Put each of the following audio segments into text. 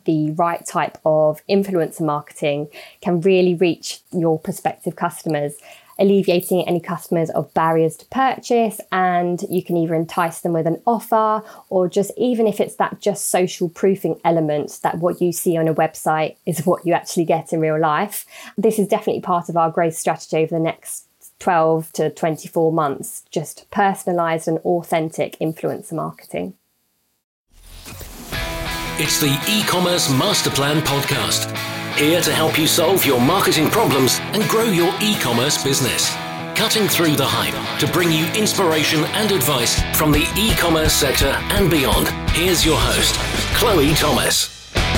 the right type of influencer marketing can really reach your prospective customers, alleviating any customers of barriers to purchase. And you can either entice them with an offer, or just even if it's that just social proofing element that what you see on a website is what you actually get in real life. This is definitely part of our growth strategy over the next 12 to 24 months, just personalised and authentic influencer marketing. It's the e-commerce master plan podcast, here to help you solve your marketing problems and grow your e-commerce business. Cutting through the hype to bring you inspiration and advice from the e-commerce sector and beyond. Here's your host, Chloe Thomas.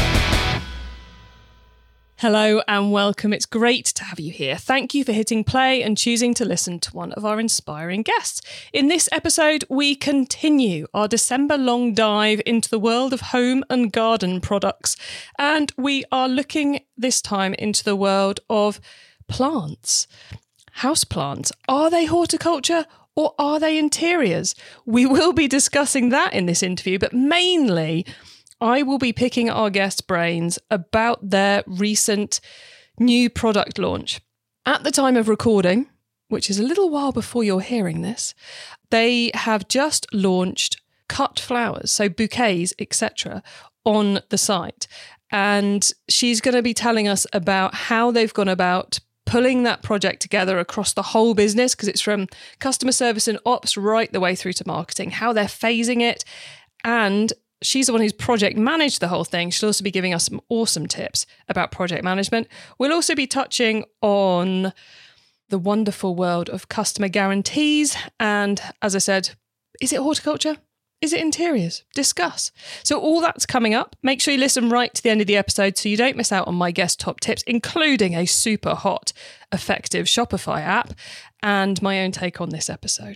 Hello and welcome. It's great to have you here. Thank you for hitting play and choosing to listen to one of our inspiring guests. In this episode, we continue our December-long dive into the world of home and garden products. And we are looking this time into the world of plants. Houseplants. Are they horticulture or are they interiors? We will be discussing that in this interview, but mainly I will be picking our guests' brains about their recent new product launch. At the time of recording, which is a little while before you're hearing this, they have just launched cut flowers, so bouquets, etc., on the site. And she's going to be telling us about how they've gone about pulling that project together across the whole business, because it's from customer service and ops right the way through to marketing, how they're phasing it. And she's the one who's project managed the whole thing. She'll also be giving us some awesome tips about project management. We'll also be touching on the wonderful world of customer guarantees. And as I said, is it horticulture? Is it interiors? Discuss. So all that's coming up. Make sure you listen right to the end of the episode so you don't miss out on my guest top tips, including a super hot, effective Shopify app and my own take on this episode.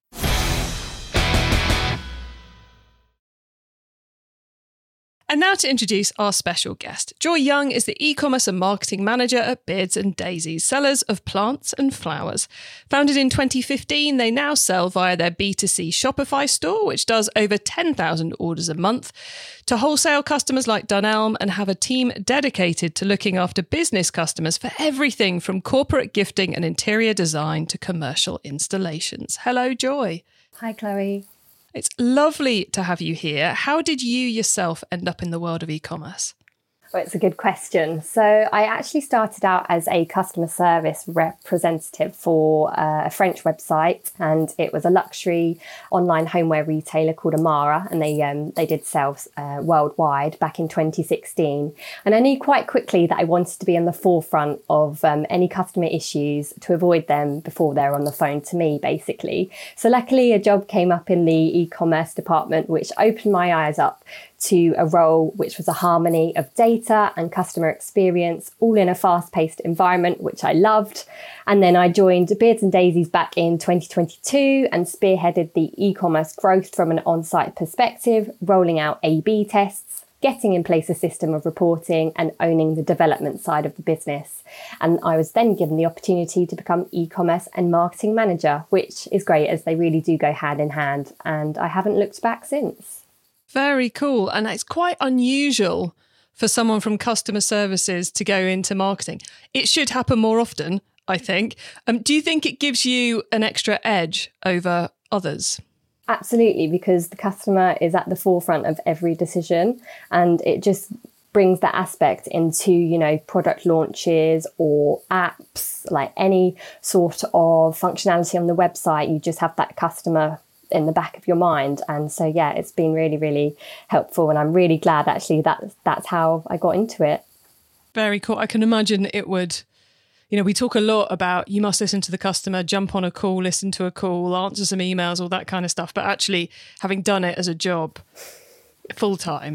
And now to introduce our special guest. Joy Young is the e-commerce and marketing manager at Beards and Daisies, sellers of plants and flowers. Founded in 2015, they now sell via their B2C Shopify store, which does over 10,000 orders a month, to wholesale customers like Dunelm, and have a team dedicated to looking after business customers for everything from corporate gifting and interior design to commercial installations. Hello, Joy. Hi, Chloe. It's lovely to have you here. How did you yourself end up in the world of e-commerce? Well, it's a good question. So I actually started out as a customer service representative for a French website, and it was a luxury online homeware retailer called Amara, and they did sales worldwide back in 2016. And I knew quite quickly that I wanted to be on the forefront of any customer issues to avoid them before they're on the phone to me, basically. So luckily, a job came up in the e-commerce department, which opened my eyes up to a role which was a harmony of data and customer experience, all in a fast-paced environment, which I loved. And then I joined Beards and Daisies back in 2022 and spearheaded the e-commerce growth from an on-site perspective, rolling out A/B tests, getting in place a system of reporting and owning the development side of the business. And I was then given the opportunity to become e-commerce and marketing manager, which is great as they really do go hand in hand. And I haven't looked back since. Very cool. And it's quite unusual for someone from customer services to go into marketing. It should happen more often, I think. Do you think it gives you an extra edge over others? Absolutely, because the customer is at the forefront of every decision, and it just brings that aspect into, product launches or apps, like any sort of functionality on the website. You just have that customer in the back of your mind. And so, yeah, it's been really, really helpful. And I'm really glad actually that's how I got into it. Very cool. I can imagine it would, we talk a lot about you must listen to the customer, jump on a call, listen to a call, answer some emails, all that kind of stuff. But actually having done it as a job full time,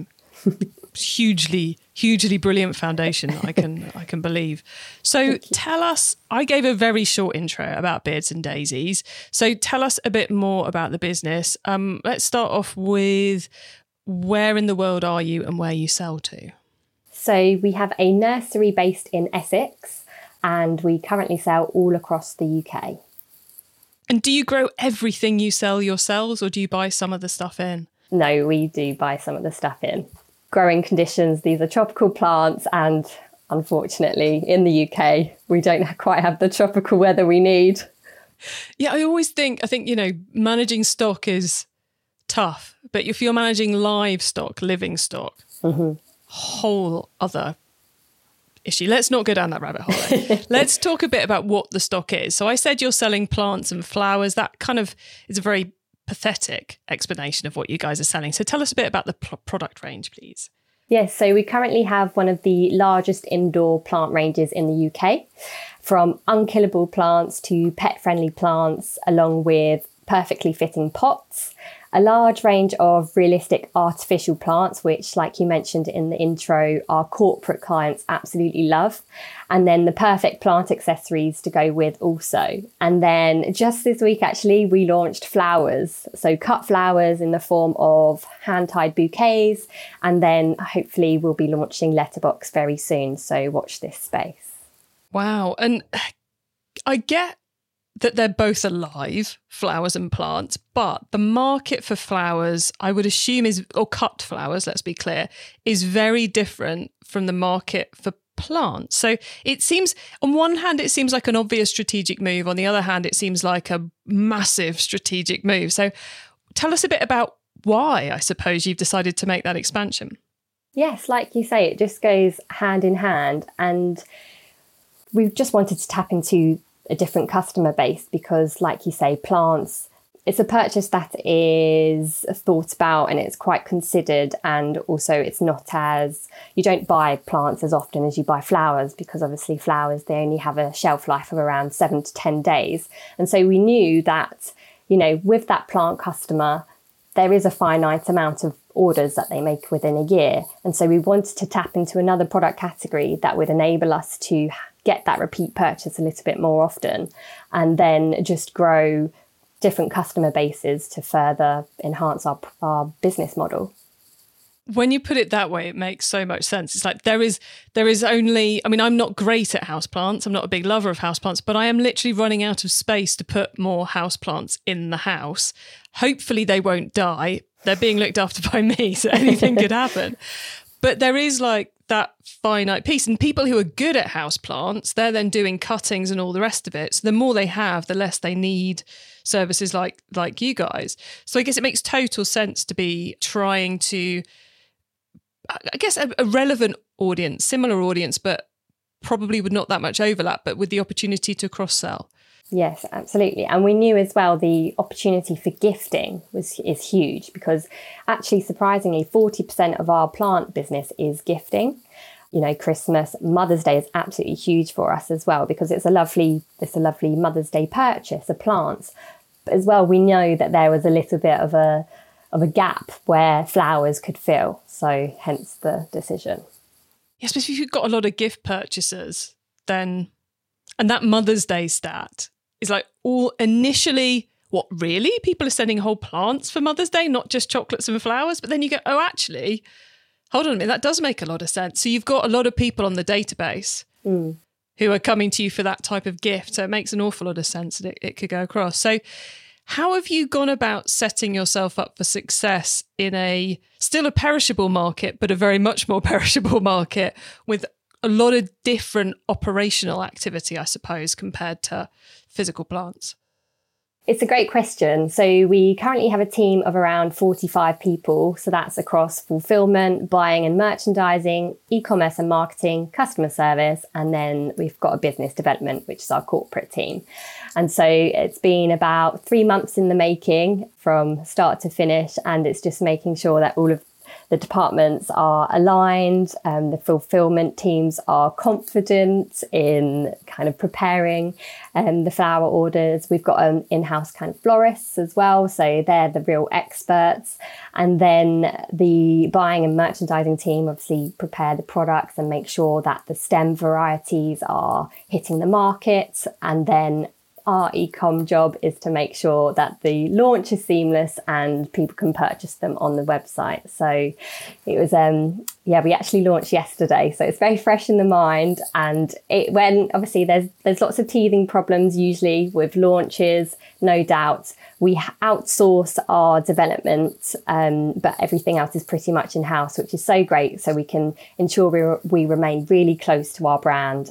hugely brilliant foundation, I can believe. So tell us, I gave a very short intro about Beards and Daisies. So tell us a bit more about the business. Let's start off with where in the world are you and where you sell to? So we have a nursery based in Essex, and we currently sell all across the UK. And do you grow everything you sell yourselves, or do you buy some of the stuff in? No, we do buy some of the stuff in. growing conditions. These are tropical plants, and unfortunately in the UK, we don't quite have the tropical weather we need. Yeah, I think, managing stock is tough, but if you're managing livestock, living stock, whole other issue. Let's not go down that rabbit hole. Let's talk a bit about what the stock is. So I said you're selling plants and flowers. That kind of is a very pathetic explanation of what you guys are selling. So tell us a bit about the product range, please. Yes, so we currently have one of the largest indoor plant ranges in the UK, from unkillable plants to pet-friendly plants, along with perfectly fitting pots, a large range of realistic artificial plants, which, like you mentioned in the intro, our corporate clients absolutely love. And then the perfect plant accessories to go with also. And then just this week, actually, we launched flowers. So cut flowers in the form of hand-tied bouquets. And then hopefully we'll be launching letterbox very soon. So watch this space. Wow. And I get that they're both alive, flowers and plants, but the market for flowers, I would assume or cut flowers, let's be clear, is very different from the market for plants. So it seems, on one hand, it seems like an obvious strategic move. On the other hand, it seems like a massive strategic move. So tell us a bit about why, I suppose, you've decided to make that expansion. Yes, like you say, it just goes hand in hand. And we've just wanted to tap into a different customer base because, like you say, plants, it's a purchase that is thought about and it's quite considered, and also it's not as, you don't buy plants as often as you buy flowers, because obviously flowers, they only have a shelf life of around 7 to 10 days. And so we knew that, with that plant customer, there is a finite amount of orders that they make within a year. And so we wanted to tap into another product category that would enable us to get that repeat purchase a little bit more often, and then just grow different customer bases to further enhance our business model. When you put it that way, it makes so much sense. It's like there is only, I'm not great at houseplants. I'm not a big lover of houseplants, but I am literally running out of space to put more houseplants in the house. Hopefully they won't die. They're being looked after by me, so anything could happen. But there is like that finite piece, and people who are good at houseplants, they're then doing cuttings and all the rest of it. So the more they have, the less they need services like you guys. So I guess it makes total sense to be trying to, I guess, a relevant audience, similar audience, but probably with not that much overlap, but with the opportunity to cross-sell. Yes, absolutely. And we knew as well the opportunity for gifting is huge, because actually, surprisingly, 40% of our plant business is gifting. Christmas, Mother's Day is absolutely huge for us as well, because it's a lovely Mother's Day purchase of plants. But as well, we know that there was a little bit of a gap where flowers could fill. So hence the decision. Yes, but if you've got a lot of gift purchasers, then, and that Mother's Day stat is like all initially, what, really? People are sending whole plants for Mother's Day, not just chocolates and flowers? But then you go, oh, actually, hold on a minute, that does make a lot of sense. So you've got a lot of people on the database who are coming to you for that type of gift. So it makes an awful lot of sense that it could go across. So how have you gone about setting yourself up for success in still a perishable market, but a very much more perishable market with a lot of different operational activity, I suppose, compared to physical plants? It's a great question. So we currently have a team of around 45 people. So that's across fulfillment, buying and merchandising, e-commerce and marketing, customer service, and then we've got a business development, which is our corporate team. And so it's been about 3 months in the making from start to finish, and it's just making sure that all of the departments are aligned, the fulfillment teams are confident in kind of preparing the flower orders. We've got an in-house kind of florists as well, so they're the real experts. And then the buying and merchandising team obviously prepare the products and make sure that the stem varieties are hitting the market. And then our e-com job is to make sure that the launch is seamless and people can purchase them on the website. So it was, we actually launched yesterday. So it's very fresh in the mind. And obviously there's lots of teething problems usually with launches, no doubt. we outsource our development, but everything else is pretty much in-house, which is so great. So we can ensure we remain really close to our brand.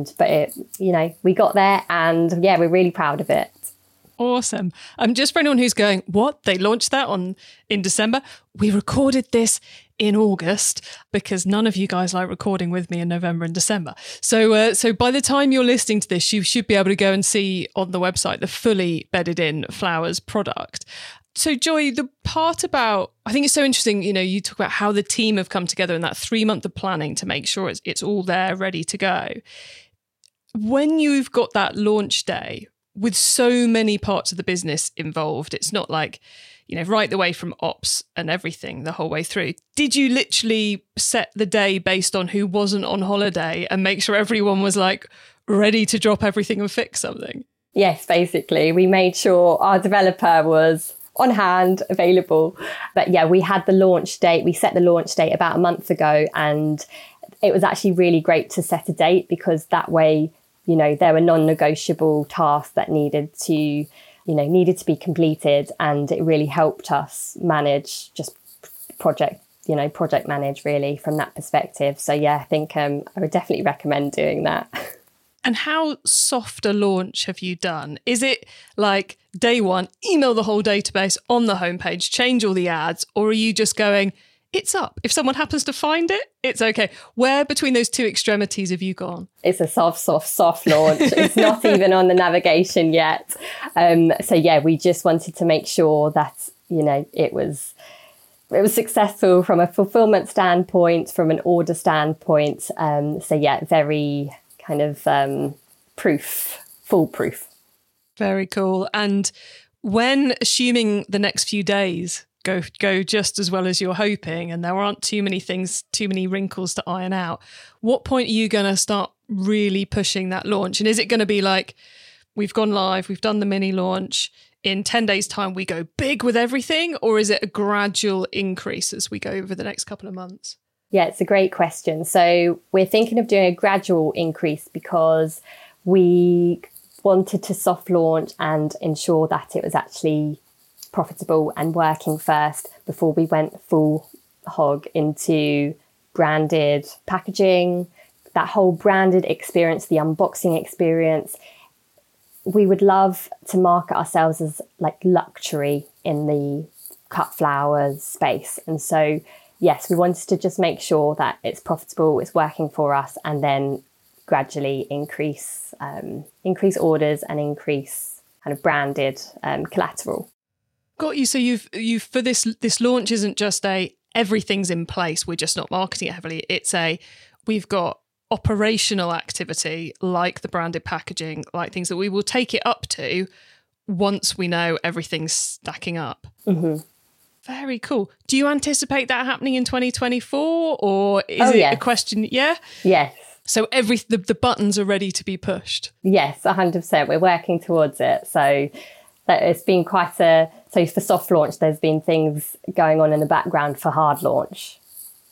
We got there, and yeah, we're really proud of it. Awesome. Just for anyone who's going, what? They launched that in December? We recorded this in August because none of you guys like recording with me in November and December. So by the time you're listening to this, you should be able to go and see on the website the fully bedded in flowers product. So Joy, the part about, I think it's so interesting, you talk about how the team have come together in that 3 month of planning to make sure it's all there, ready to go. When you've got that launch day with so many parts of the business involved, it's not like, right the way from ops and everything the whole way through. Did you literally set the day based on who wasn't on holiday and make sure everyone was like ready to drop everything and fix something? Yes, basically. We made sure our developer was on hand, available. But yeah, we had the launch date. We set the launch date about a month ago, and it was actually really great to set a date because that way, there were non-negotiable tasks that needed to be completed, and it really helped us manage just project manage really from that perspective. So yeah, I think I would definitely recommend doing that. And how soft a launch have you done? Is it like day one, email the whole database on the homepage, change all the ads, or are you just going, it's up. If someone happens to find it, it's okay. Where between those two extremities have you gone? It's a soft launch. It's not even on the navigation yet. So yeah, we just wanted to make sure that, it was successful from a fulfillment standpoint, from an order standpoint. So yeah, very kind of foolproof. Very cool. And when, assuming the next few days go just as well as you're hoping and there aren't too many wrinkles to iron out, what point are you going to start really pushing that launch? And is it going to be like, we've gone live, we've done the mini launch, in 10 days time we go big with everything, or is it a gradual increase as we go over the next couple of months? Yeah, it's a great question. So we're thinking of doing a gradual increase because we wanted to soft launch and ensure that it was actually profitable and working first before we went full hog into branded packaging, that whole branded experience, the unboxing experience. We would love to market ourselves as like luxury in the cut flowers space. And so, yes, we wanted to just make sure that it's profitable, it's working for us, and then gradually increase orders and increase kind of branded collateral. Got you. So you've for this launch isn't just everything's in place, we're just not marketing it heavily. It's we've got operational activity like the branded packaging, like things that we will take it up to once we know everything's stacking up. Mm-hmm. Very cool. Do you anticipate that happening in 2024, or is it a question? Yeah. Yes. So the buttons are ready to be pushed. Yes, 100%. We're working towards it. So that it's been so for soft launch, there's been things going on in the background for hard launch,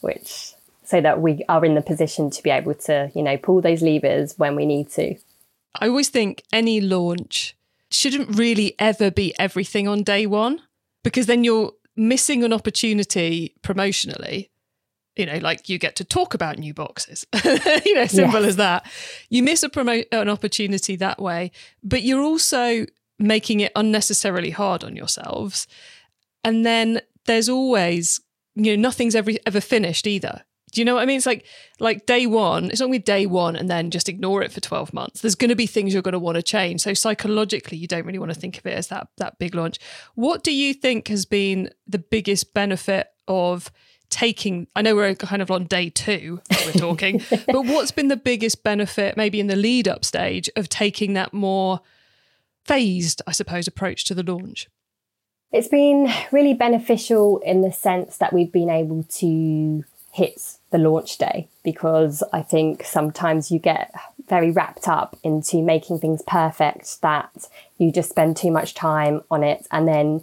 so that we are in the position to be able to, pull those levers when we need to. I always think any launch shouldn't really ever be everything on day one, because then you're missing an opportunity promotionally. Like you get to talk about new boxes, simple as that. You miss an opportunity that way, but you're also making it unnecessarily hard on yourselves. And then there's always, nothing's ever finished either. Do you know what I mean? It's like day one, it's not going to be day one and then just ignore it for 12 months. There's going to be things you're going to want to change. So psychologically, you don't really want to think of it as that big launch. What do you think has been the biggest benefit of taking, I know we're kind of on day 2 we're talking, but what's been the biggest benefit maybe in the lead up stage of taking that more phased, I suppose, approach to the launch? It's been really beneficial in the sense that we've been able to hit the launch day, because I think sometimes you get very wrapped up into making things perfect that you just spend too much time on it, and then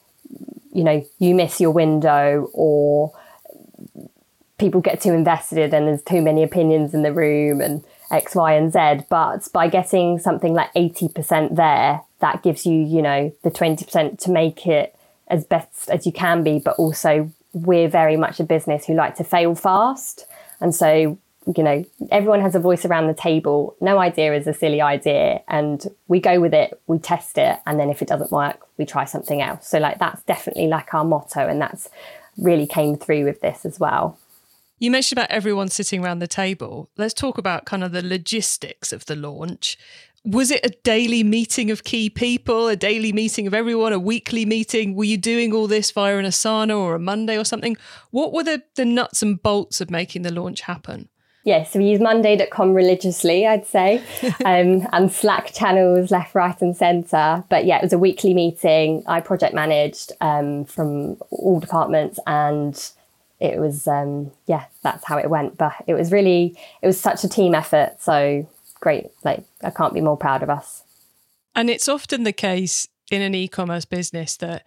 you miss your window, or people get too invested and there's too many opinions in the room, and X, Y, and Z. But by getting something like 80% there, that gives you, the 20% to make it as best as you can be. But also, we're very much a business who like to fail fast. And so, everyone has a voice around the table. No idea is a silly idea. And we go with it, we test it. And then if it doesn't work, we try something else. So that's definitely our motto. And that's really came through with this as well. You mentioned about everyone sitting around the table. Let's talk about kind of the logistics of the launch. Was it a daily meeting of key people, a daily meeting of everyone, a weekly meeting? Were you doing all this via an Asana or a Monday or something? What were the nuts and bolts of making the launch happen? Yes, we use monday.com religiously, I'd say, and Slack channels left, right and centre. But yeah, it was a weekly meeting. I project managed from all departments, and it was, that's how it went. But it was such a team effort. So great. I can't be more proud of us. And it's often the case in an e-commerce business that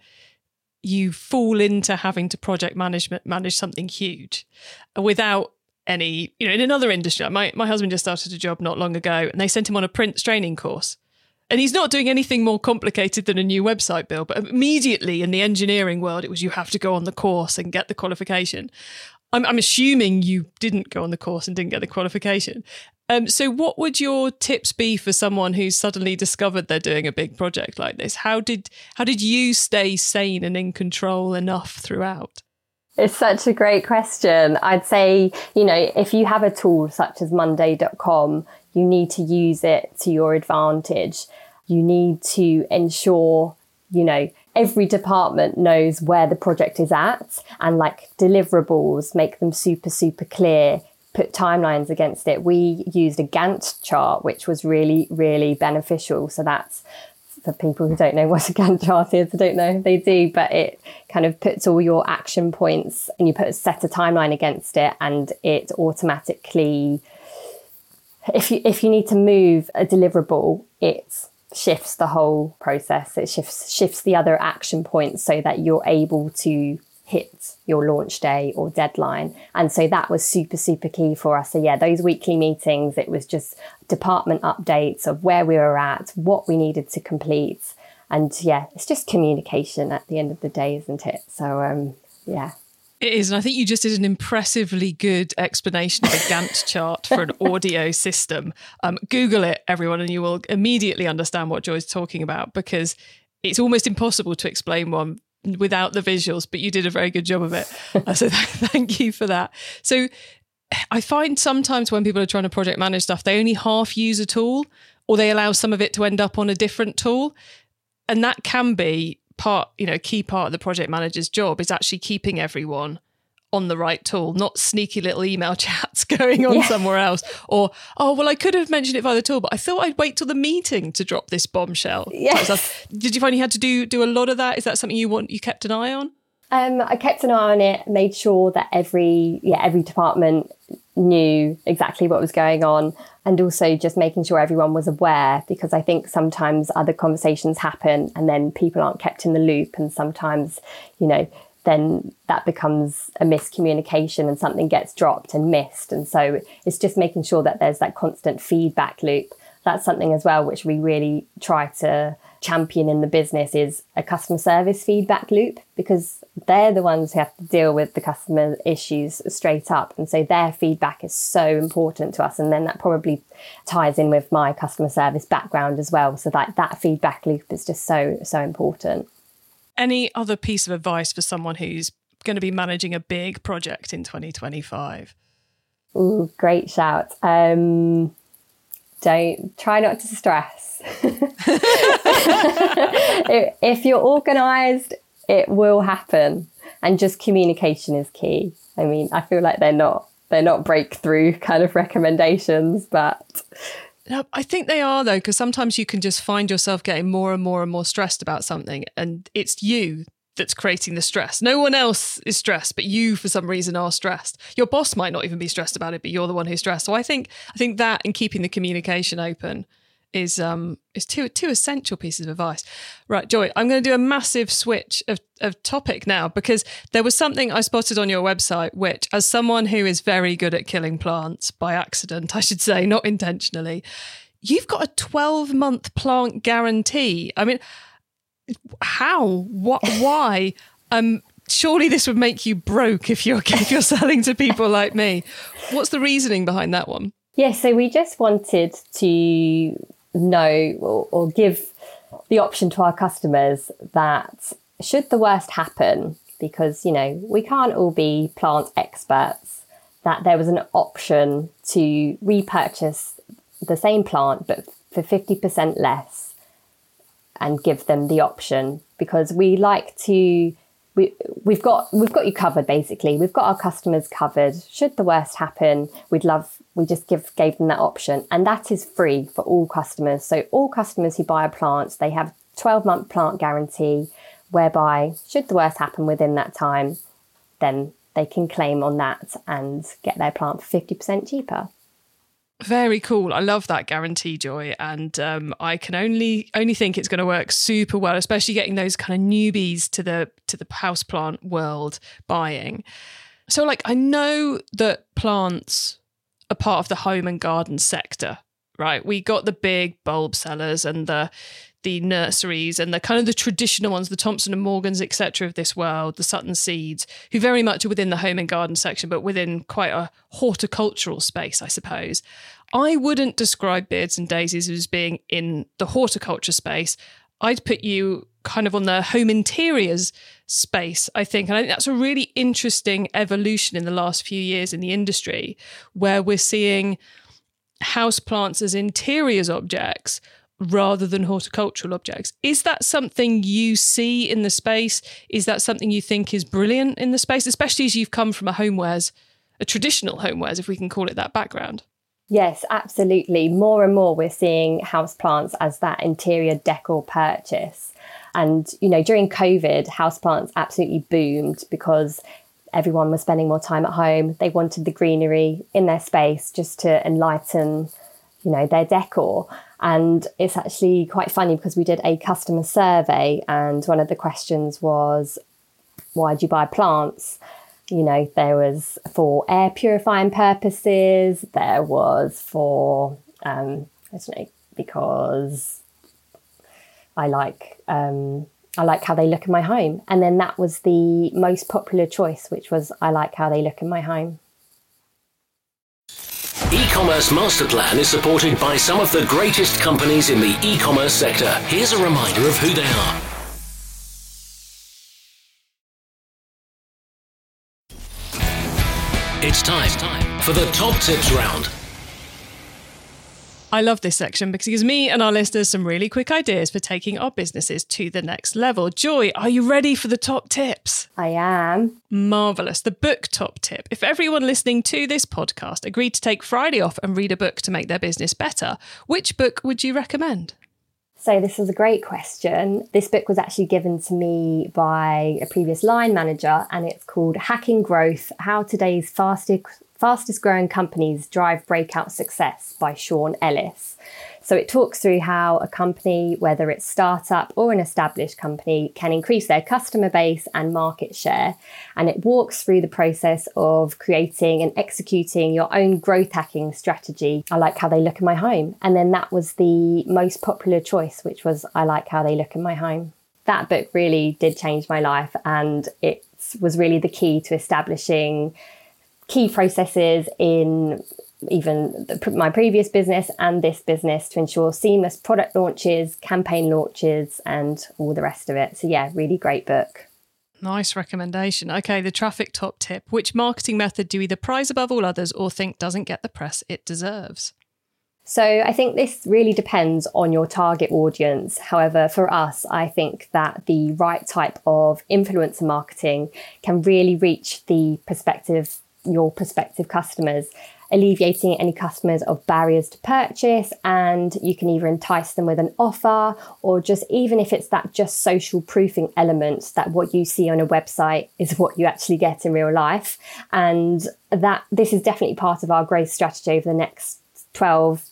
you fall into having to project manage something huge without any, in another industry. My husband just started a job not long ago and they sent him on a Prince training course. And he's not doing anything more complicated than a new website build. But immediately in the engineering world, it was you have to go on the course and get the qualification. I'm assuming you didn't go on the course and didn't get the qualification. So what would your tips be for someone who's suddenly discovered they're doing a big project like this? How did you stay sane and in control enough throughout? It's such a great question. I'd say, if you have a tool such as monday.com, you need to use it to your advantage. You need to ensure, every department knows where the project is at, and deliverables, make them super, super clear, put timelines against it. We used a Gantt chart, which was really, really beneficial. So that's for people who don't know what a Gantt chart is. I don't know if they do, but it kind of puts all your action points and you set a timeline against it, and it automatically, if you need to move a deliverable, it shifts the whole process. It shifts the other action points so that you're able to hit your launch day or deadline. And so that was super, super key for us. So yeah, those weekly meetings, it was just department updates of where we were at, what we needed to complete. And yeah, it's just communication at the end of the day, isn't it? So yeah. It is. And I think you just did an impressively good explanation of a Gantt chart for an audio system. Google it, everyone, and you will immediately understand what Joy's talking about, because it's almost impossible to explain one without the visuals, but you did a very good job of it. So thank you for that. So I find sometimes when people are trying to project manage stuff, they only half use a tool, or they allow some of it to end up on a different tool. And that can be key part of the project manager's job, is actually keeping everyone on the right tool, not sneaky little email chats going on somewhere else. Or, I could have mentioned it via the tool, but I thought I'd wait till the meeting to drop this bombshell. Yes. Did you find you had to do a lot of that? Is that something you kept an eye on? I kept an eye on it, made sure that every department knew exactly what was going on, and also just making sure everyone was aware, because I think sometimes other conversations happen and then people aren't kept in the loop, and sometimes, then that becomes a miscommunication and something gets dropped and missed. And so it's just making sure that there's that constant feedback loop. That's something as well which we really try to champion in the business, is a customer service feedback loop, because they're the ones who have to deal with the customer issues straight up. And so their feedback is so important to us. And then that probably ties in with my customer service background as well. So that feedback loop is just so, so important. Any other piece of advice for someone who's going to be managing a big project in 2025? Ooh, great shout. Try not to stress. If you're organised, it will happen. And just communication is key. I mean, I feel like they're not breakthrough kind of recommendations, but... No, I think they are, though, because sometimes you can just find yourself getting more and more and more stressed about something, and it's you that's creating the stress. No one else is stressed, but you, for some reason, are stressed. Your boss might not even be stressed about it, but you're the one who's stressed. So I think that, and keeping the communication open, is two essential pieces of advice. Right, Joy, I'm going to do a massive switch of topic now, because there was something I spotted on your website, which, as someone who is very good at killing plants by accident, I should say, not intentionally, you've got a 12-month plant guarantee. I mean, how? What? Why? Surely this would make you broke if you're selling to people like me. What's the reasoning behind that one? Yeah, so we just wanted to know or give the option to our customers that should the worst happen, because, you know, we can't all be plant experts, that there was an option to repurchase the same plant but for 50% less, and give them the option, because we like to... We've got you covered, basically. We've got our customers covered. Should the worst happen, we just gave them that option. And that is free for all customers. So all customers who buy a plant, they have 12-month plant guarantee, whereby should the worst happen within that time, then they can claim on that and get their plant for 50% cheaper. Very cool. I love that guarantee, Joy. And I can only think it's going to work super well, especially getting those kind of newbies to the houseplant world buying. So, like, I know that plants are part of the home and garden sector, right? We got the big bulb sellers and the nurseries and the kind of the traditional ones, the Thompson and Morgans, etc. of this world, the Sutton Seeds, who very much are within the home and garden section, but within quite a horticultural space, I suppose. I wouldn't describe Beards and Daisies as being in the horticulture space. I'd put you kind of on the home interiors space, I think. And I think that's a really interesting evolution in the last few years in the industry, where we're seeing houseplants as interiors objects rather than horticultural objects. Is that something you see in the space? Is that something you think is brilliant in the space, especially as you've come from a traditional homewares, if we can call it that, background? Yes, absolutely. More and more we're seeing houseplants as that interior decor purchase. And, you know, during COVID, houseplants absolutely boomed because everyone was spending more time at home. They wanted the greenery in their space just to enlighten, you know, their decor. And it's actually quite funny because we did a customer survey, and one of the questions was, why do you buy plants? You know, there was for air purifying purposes, there was for, I don't know, because I like how they look in my home. And then that was the most popular choice, which was, I like how they look in my home. E-commerce Master Plan is supported by some of the greatest companies in the e-commerce sector. Here's a reminder of who they are. It's time for the top tips round. I love this section because it gives me and our listeners some really quick ideas for taking our businesses to the next level. Joy, are you ready for the top tips? I am. Marvellous. The book top tip. If everyone listening to this podcast agreed to take Friday off and read a book to make their business better, which book would you recommend? So this is a great question. This book was actually given to me by a previous line manager, and it's called Hacking Growth: How Today's Fastest Growing Companies Drive Breakout Success by Sean Ellis. So it talks through how a company, whether it's startup or an established company, can increase their customer base and market share. And it walks through the process of creating and executing your own growth hacking strategy. I like how they look in my home. And then that was the most popular choice, which was, I like how they look in my home. That book really did change my life, and it was really the key to establishing key processes in even my previous business and this business to ensure seamless product launches, campaign launches, and all the rest of it. So yeah, really great book. Nice recommendation. Okay, the traffic top tip. Which marketing method do you either prize above all others or think doesn't get the press it deserves? So I think this really depends on your target audience. However, for us, I think that the right type of influencer marketing can really reach your prospective customers, alleviating any customers of barriers to purchase. And you can either entice them with an offer, or just even if it's that just social proofing element, that what you see on a website is what you actually get in real life. And that this is definitely part of our growth strategy over the next 12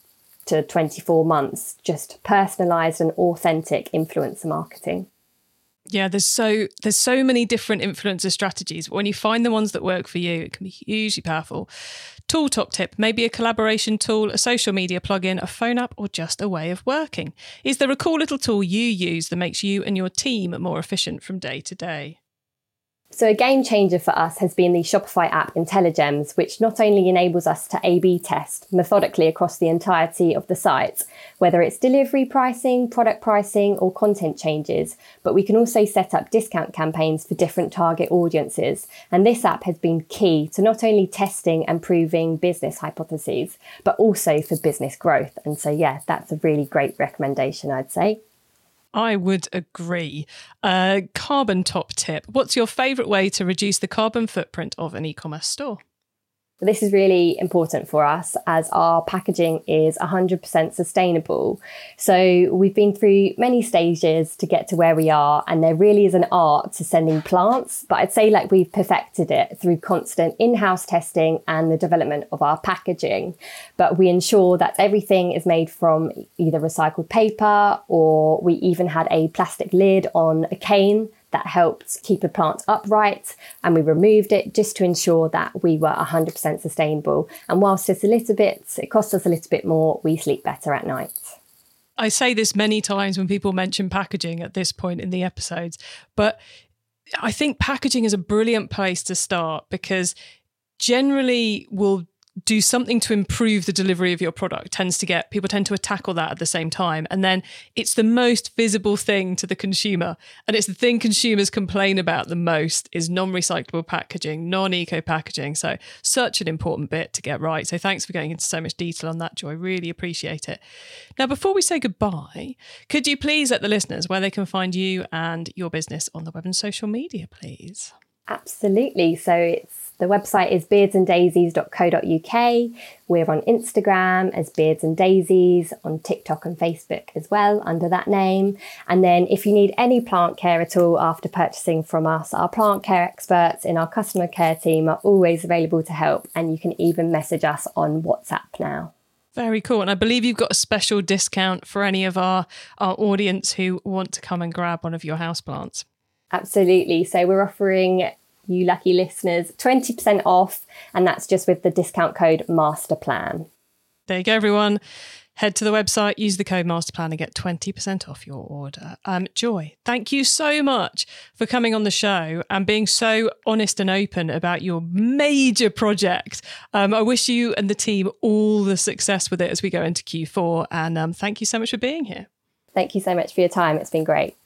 to 24 months, just personalised and authentic influencer marketing. Yeah, there's so many different influencer strategies, but when you find the ones that work for you, it can be hugely powerful. Tool top tip, maybe a collaboration tool, a social media plugin, a phone app, or just a way of working. Is there a cool little tool you use that makes you and your team more efficient from day to day? So a game changer for us has been the Shopify app IntelliGems, which not only enables us to A/B test methodically across the entirety of the site, whether it's delivery pricing, product pricing, or content changes, but we can also set up discount campaigns for different target audiences. And this app has been key to not only testing and proving business hypotheses, but also for business growth. And so, yeah, that's a really great recommendation, I'd say. I would agree. Carbon top tip. What's your favourite way to reduce the carbon footprint of an e-commerce store? This is really important for us as our packaging is 100% sustainable. So we've been through many stages to get to where we are, and there really is an art to sending plants, but I'd say we've perfected it through constant in-house testing and the development of our packaging. But we ensure that everything is made from either recycled paper, or we even had a plastic lid on a cane that helped keep the plant upright, and we removed it just to ensure that we were 100% sustainable. And whilst it costs us a little bit more, we sleep better at night. I say this many times when people mention packaging at this point in the episodes, but I think packaging is a brilliant place to start, because generally we'll do something to improve the delivery of your product. People tend to tackle that at the same time. And then it's the most visible thing to the consumer. And it's the thing consumers complain about the most is non-recyclable packaging, non-eco packaging. So such an important bit to get right. So thanks for going into so much detail on that, Joy. Really appreciate it. Now, before we say goodbye, could you please let the listeners where they can find you and your business on the web and social media, please? Absolutely. So the website is beardsanddaisies.co.uk. We're on Instagram as Beards and Daisies, on TikTok and Facebook as well under that name. And then if you need any plant care at all after purchasing from us, our plant care experts in our customer care team are always available to help. And you can even message us on WhatsApp now. Very cool. And I believe you've got a special discount for any of our audience who want to come and grab one of your houseplants. Absolutely. So we're offering you lucky listeners 20% off, and that's just with the discount code MASTERPLAN. There you go, everyone. Head to the website, use the code MASTERPLAN and get 20% off your order. Joy, thank you so much for coming on the show and being so honest and open about your major project. I wish you and the team all the success with it as we go into Q4. And thank you so much for being here. Thank you so much for your time. It's been great.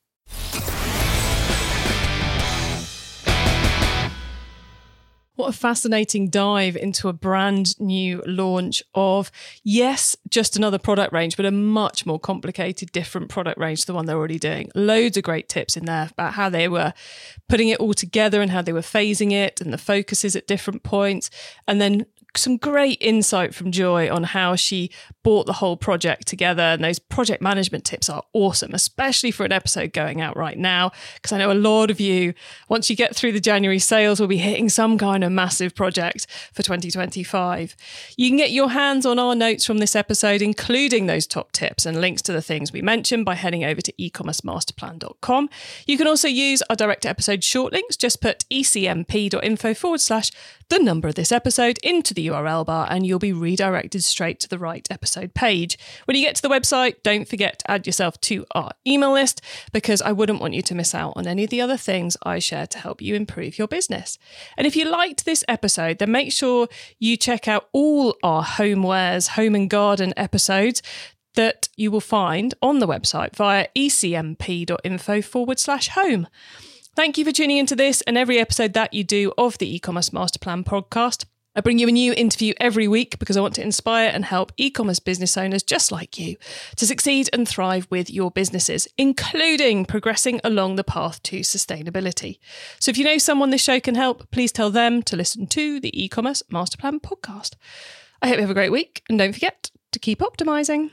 What a fascinating dive into a brand new launch of, yes, just another product range, but a much more complicated, different product range to the one they're already doing. Loads of great tips in there about how they were putting it all together and how they were phasing it and the focuses at different points. And then some great insight from Joy on how she brought the whole project together. And those project management tips are awesome, especially for an episode going out right now, because I know a lot of you, once you get through the January sales, will be hitting some kind of massive project for 2025. You can get your hands on our notes from this episode, including those top tips and links to the things we mentioned, by heading over to ecommercemasterplan.com. You can also use our direct episode short links. Just put ecmp.info/ the number of this episode into the URL bar and you'll be redirected straight to the right episode page. When you get to the website, don't forget to add yourself to our email list, because I wouldn't want you to miss out on any of the other things I share to help you improve your business. And if you liked this episode, then make sure you check out all our homewares, home and garden episodes that you will find on the website via ecmp.info/home. Thank you for tuning into this and every episode that you do of the E-commerce Master Plan podcast. I bring you a new interview every week because I want to inspire and help e-commerce business owners just like you to succeed and thrive with your businesses, including progressing along the path to sustainability. So if you know someone this show can help, please tell them to listen to the E-commerce Master Plan podcast. I hope you have a great week, and don't forget to keep optimizing.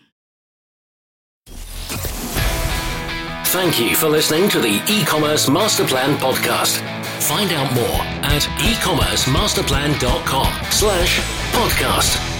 Thank you for listening to the E-commerce Master Plan podcast. Find out more at ecommercemasterplan.com/podcast.